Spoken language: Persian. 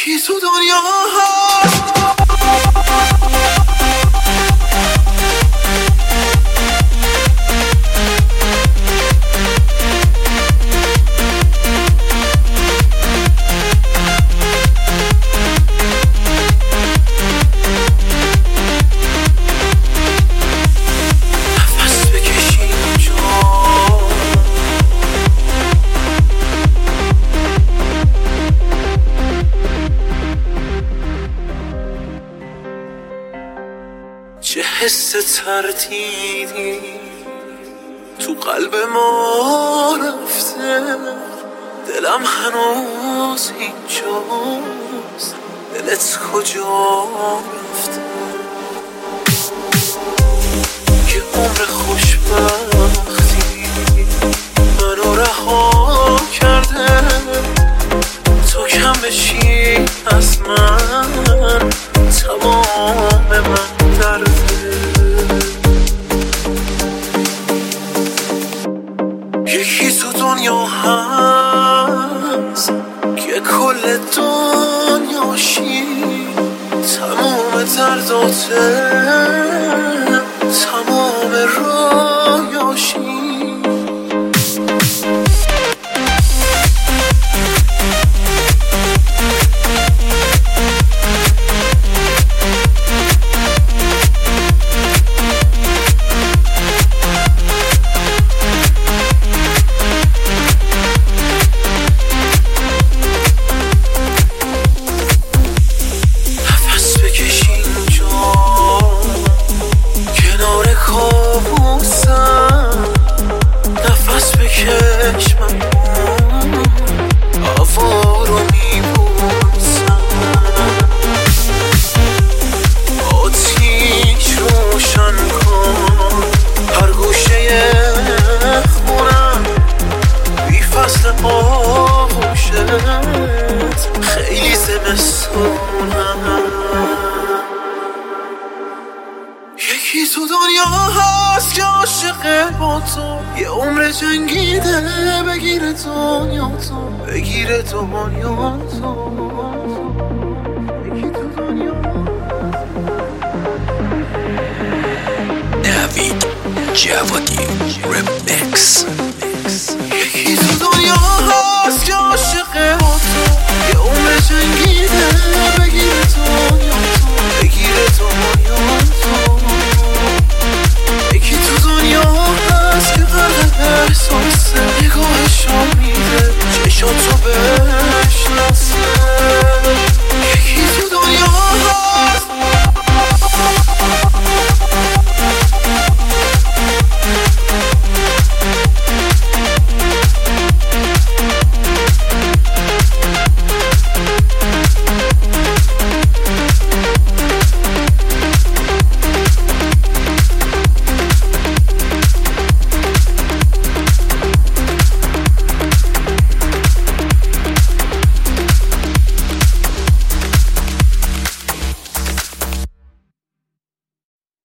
یکی تو دنیا هست چه حس تردیدی تو قلب ما رفته، دلم هنوز اینجاست، دلت کجا رفته؟ یه عمر خوشبختی منو رها کرده، تو کم بشی از من تمام من درده. یکی تو دنیا هست که کل دنیاشی تمام درداته، تمام رویاشی. نفس بکش من هوا رو میبوسم، آتیش روشن کن هر گوشه خونم، بی فصل آغوشت خیلی زمستونم. یکی تو دنیا هست که عاشقه با تو، یه عمر جنگیده بگیره دنیا تو، بگیره دنیا تو. یکی تو دنیا نوید جوادی رمیکس. یکی تو دنیا هست که عاشقه با تو،